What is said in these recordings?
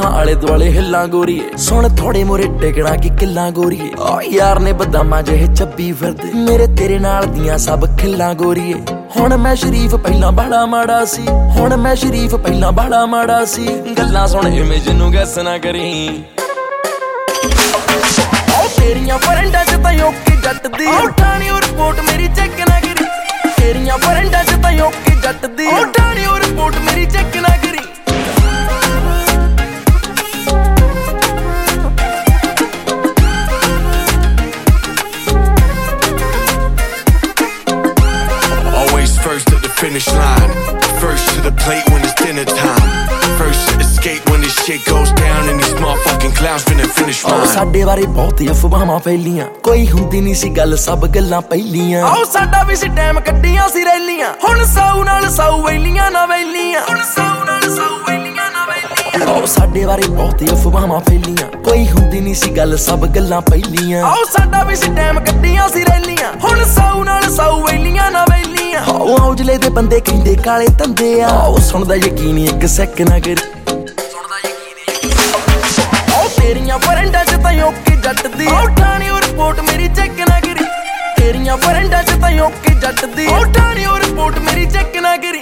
आले दुआले हिल्लां गोरीए सुन थोड़े मोरे टिकना की किल्लां गोरीए यार ने बदामां जिहे चब्बी फिरदे मेरे तेरे नाल दियां सब खिल्लां गोरीए हुण मैं शरीफ पहलां बड़ा माड़ा सी हुण मैं शरीफ पहलां बड़ा माड़ा सी गल्लां सुन इमेज नूं गैस ना करी तेरियां फरेंडां च तां ओके जट दी उठानी रिपोर्ट मेरी चेक ना करी तेरियां फरेंडां च तां ओके जट दी उठानी रिपोर्ट मेरी चेक ना करी First at the finish line, first to the plate when it's dinner time, first to escape when this shit goes down and these motherfucking clowns finna finish mine. ਸਾਡੇ ਬਾਰੇ ਬਹੁਤ ਅਫਵਾਹਾਂ ਫੈਲੀਆਂ ਕੋਈ ਹੁੰਦੀ ਨਹੀਂ ਸੀ ਗੱਲ ਸਭ ਗੱਲਾਂ ਪਹਿਲੀਆਂ ਆਓ ਸਾਡਾ ਵੀ ਸੀ ਟਾਈਮ ਕੱਢੀਆਂ ਸੀ ਰੈਲੀਆਂ ਹੁਣ ਸਾਊ ਨਾਲ ਸਾਊ ਵੈਲੀਆਂ ਨਾ ਵੈਲੀਆਂ ਹੁਣ ਸਾਊ ਨਾਲ ਸਾਊ ਵੈਲੀਆਂ ਨਾ ਵੈਲੀਆਂ ਆਓ ਸਾਡੇ ਬਾਰੇ ਬਹੁਤ ਅਫਵਾਹਾਂ ਫੈਲੀਆਂ ਕੋਈ ਹੁੰਦੀ ਨਹੀਂ ਸੀ ਗੱਲ ਸਭ ਗੱਲਾਂ ਪਹਿਲੀਆਂ ਆਓ ਸਾਡਾ ਵੀ ਸੀ ਟਾਈਮ ਕੱਢੀਆਂ ਸੀ ਰੈਲੀਆਂ ਹੁਣ ਸਾਊ ਨਾਲ ਸਾਊ ਵੈਲੀਆਂ ਨਾ ਵੈਲੀਆਂ ਔਜਲੇ ਦੇ ਬੰਦੇ ਕਹਿੰਦੇ ਕਾਲੇ ਧੰਦੇ ਆ ਉਹ ਸੁਣਦਾ ਯਕੀਨ ਇੱਕ ਸੈਕ ਨਾ ਕਰੀ ਸੁਣਦਾ ਯਕੀਨ ਤੇਰੀਆਂ ਫਰੈਂਡਾਂ ਚ ਤਾਂ ਓਕੇ ਜੱਟ ਦੀ ਉਠਾਣੀ ਰਿਪੋਰਟ ਮੇਰੀ ਚੈੱਕ ਨਾ ਕਰੀ ਤੇਰੀਆਂ ਫਰੈਂਡਾਂ ਚ ਤਾਂ ਓਕੇ ਜੱਟ ਦੀ ਉਠਾਣੀ ਰਿਪੋਰਟ ਮੇਰੀ ਚੈੱਕ ਨਾ ਕਰੀ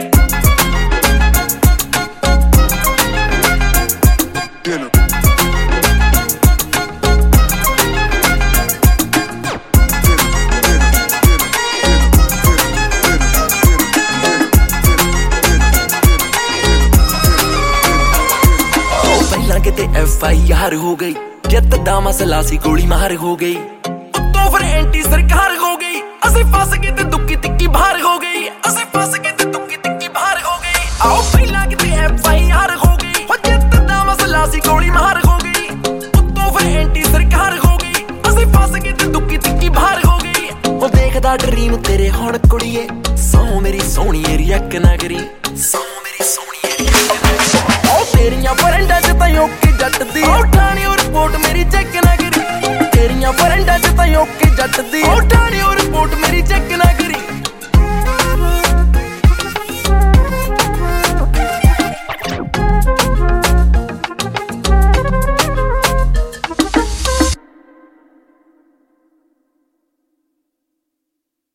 ਕਿਤੇ FIR ਹੋ ਗਈ ਜਿੱਤ ਦਾ ਮਸਲਾ ਸੀ ਗੋਲੀ ਮਾਰ ਹੋ ਗਈ ਉੱਤੋਂ ਫਿਰ ਐਂਟੀ ਸਰਕਾਰ ਹੋ ਗਈ ਅਸੀਂ ਫਸ ਗਏ ਤੇ ਦੁੱਕੀ ਤਿੱਕੀ ਬਾਹਰ ਹੋ ਗਈ ਅਸੀਂ ਫਸ ਗਏ ਤੇ ਦੁੱਕੀ ਤਿੱਕੀ ਬਾਹਰ ਹੋ ਗਈ ਆਓ ਪਹਿਲਾਂ ਕਿਤੇ FIR ਹੋ ਗਈ ਹੋ ਜਿੱਤ ਦਾ ਮਸਲਾ ਸੀ ਗੋਲੀ ਮਾਰ ਹੋ ਗਈ ਉੱਤੋਂ ਫਿਰ ਐਂਟੀ ਸਰਕਾਰ ਹੋ ਗਈ ਅਸੀਂ ਫਸ ਗਏ ਤੇ ਦੁੱਕੀ ਤਿੱਕੀ ਬਾਹਰ ਹੋ ਗਈ ਉਹ ਦੇਖਦਾ ਡਰੀਮ ਤੇਰੇ ਹੁਣ ਕੁੜੀਏ ਸੌ ਮੇਰੀ ਸੋਹਣੀ ਰਿਐਕ ਨਾ ਕਰੀ ਸੌ ਮੇਰੀ ਸੋਹਣੀ ਤੇਰੀਆਂ ਫਰੈਂਡਾਂ ਚ ਤਾਂ ਓਕੇ ਜੱਟ ਦੀ ਉਠਾਣੀ ਰਿਪੋਰਟ ਮੇਰੀ ਚੈੱਕ ਨਾ ਕਰੀ ਤੇਰੀਆਂ ਫਰੈਂਡਾਂ ਚ ਤਾਂ ਓਕੇ ਜੱਟ ਦੀ ਉਠਾਣੀ ਰਿਪੋਰਟ ਮੇਰੀ ਚੈੱਕ ਨਾ ਕਰੀ